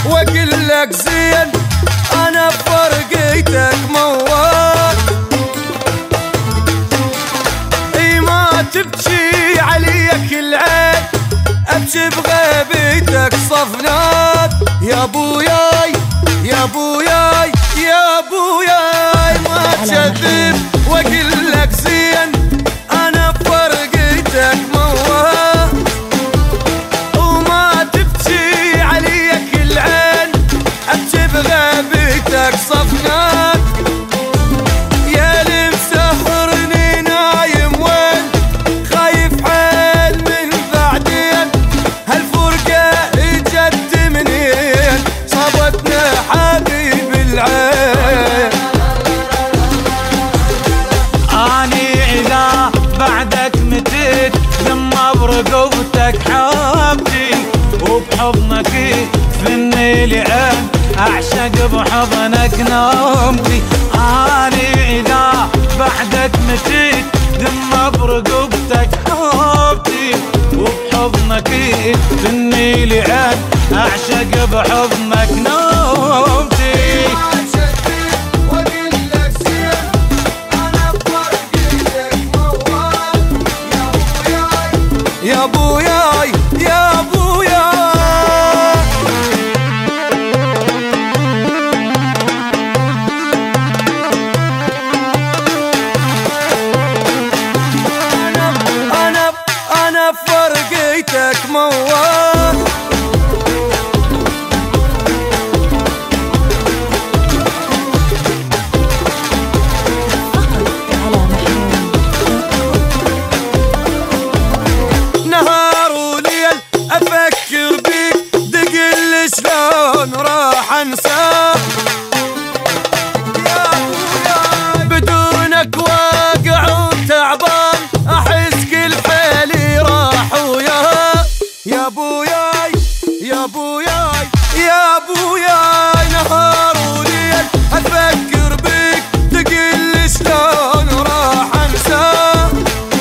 واقول لك زين انا بفرقيتك موال. اي ما تبكي عليك العين ابكي بغيبتك صفنات يا بوياي يا بوياي يا بوياي. ما تكذب واقول لك زين انا بفرقيتك موال. وما تبكي عليك العين ابكي بغيبتك صفنات. يا اللي مسهرني نايم وين خايف حيل من بعدين هالفرقة اجت منين صابتنا حبيب العين. اني اذا بعدك متيت لما برقبتك حبتي وبحضنك فيني لعين اعشق بحضنك نومتي. اني اذا بعدك متيت لما برقبتك حبتي وبحضنك فيني لعين اعشق بحضنك نومتي. يا بوياي يا بوياي. أنا فرقيتك موال. نهار وليل أفكر بيك دقل شلون راح أنساك يا بوياي. بدونك واقع وتعبان أحس كل حيلي راح وياك يا بوياي يا بوياي يا بوياي. نهار وليل أفكر بيك دقل شلون راح أنساك.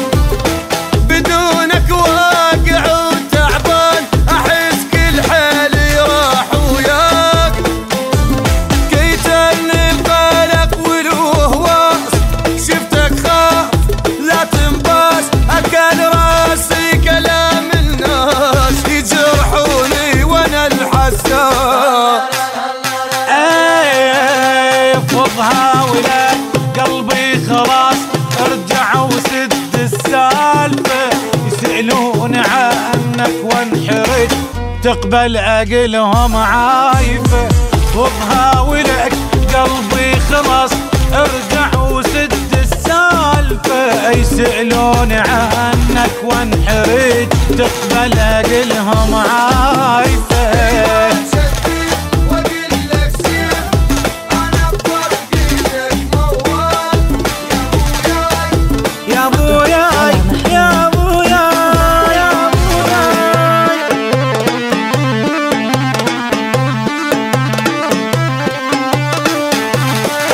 بدونك واقع وتعبان أحس كل حالي راح وياك. قيتلني القلق والوهواس شفتك خاف لا تنباس. أكل راسي كلام الناس يجرحوني وانا الحساس. فضها ولا قلبي خلاص ارجع وسد السالفة. يسألون عنك وانحرج تقبل عقلهم عايفة. فضها ولك قلبي خلاص ارجع وسد السالفة. يسألون عنك وانحرج تقبل عقلهم عايفة.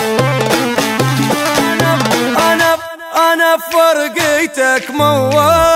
أنا فرقيتك موال.